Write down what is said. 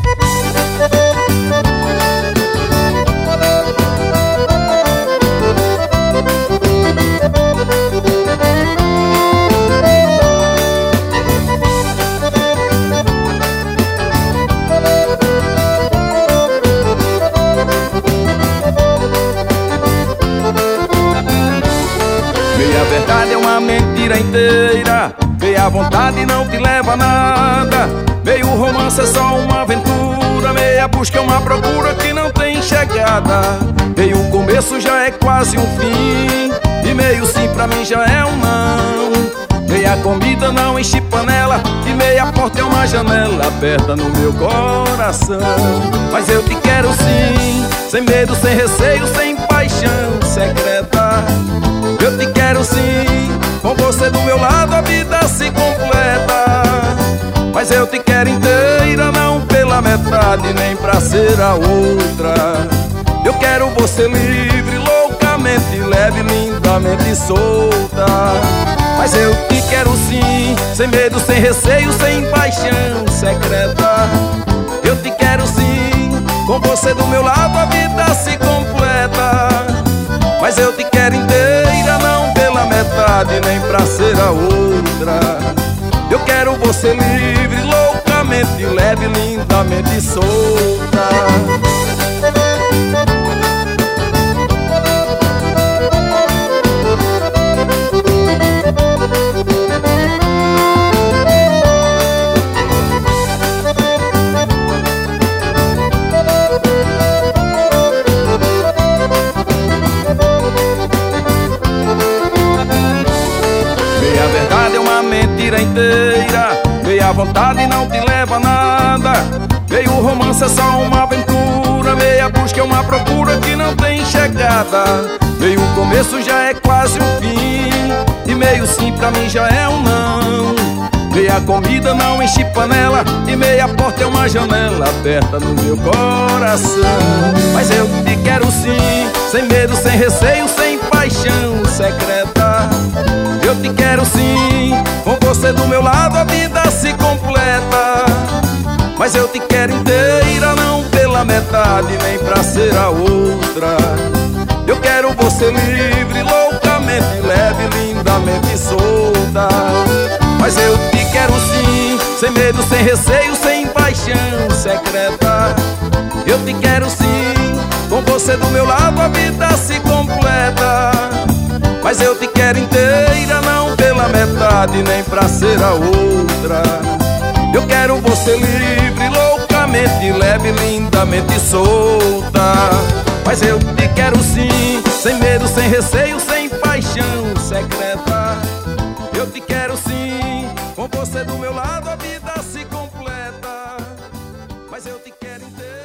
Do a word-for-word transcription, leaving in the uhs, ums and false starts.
Meia verdade é uma mentira inteira, meia vontade não te leva a nada. Meio romance é só uma aventura, meia busca é uma procura que não tem chegada. Meio começo já é quase um fim, e meio sim pra mim já é um não. Meia comida não enche panela, e meia porta é uma janela aberta no meu coração. Mas eu te quero sim, sem medo, sem receio, sem paixão secreta. Eu te quero sim, com você do meu lado a vida se completa. Mas eu te quero inteira, não pela metade, nem pra ser a outra. Eu quero você livre, loucamente, leve, lindamente solta. Mas eu te quero sim, sem medo, sem receio, sem paixão secreta. Eu te quero sim, com você do meu lado a vida se completa. Mas eu te quero inteira, não pela metade, nem pra ser a outra. Eu quero você livre, loucamente, leve, lindamente solta. Meia verdade é uma mentira inteira, meia vontade não te leva a nada. Meio romance é só uma aventura, meia busca é uma procura que não tem chegada. Meio começo já é quase um fim, e meio sim pra mim já é um não. Meia comida não enche panela, e meia porta é uma janela aberta no meu coração. Mas eu te quero sim, sem medo, sem receio, sem paixão secreta. Eu te quero sim, com você do meu lado a vida se completa. Mas eu te quero inteira, não pela metade, nem pra ser a outra. Eu quero você livre, loucamente, leve, lindamente solta. Mas eu te quero sim, sem medo, sem receio, sem paixão secreta. Eu te quero sim, com você do meu lado a vida se completa. Mas eu te quero inteira, não pela metade, nem pra ser a outra. Eu quero você livre, loucamente, leve, lindamente solta. Mas eu te quero sim, sem medo, sem receio, sem paixão secreta. Eu te quero sim, com você do meu lado a vida se completa. Mas eu te quero inteira.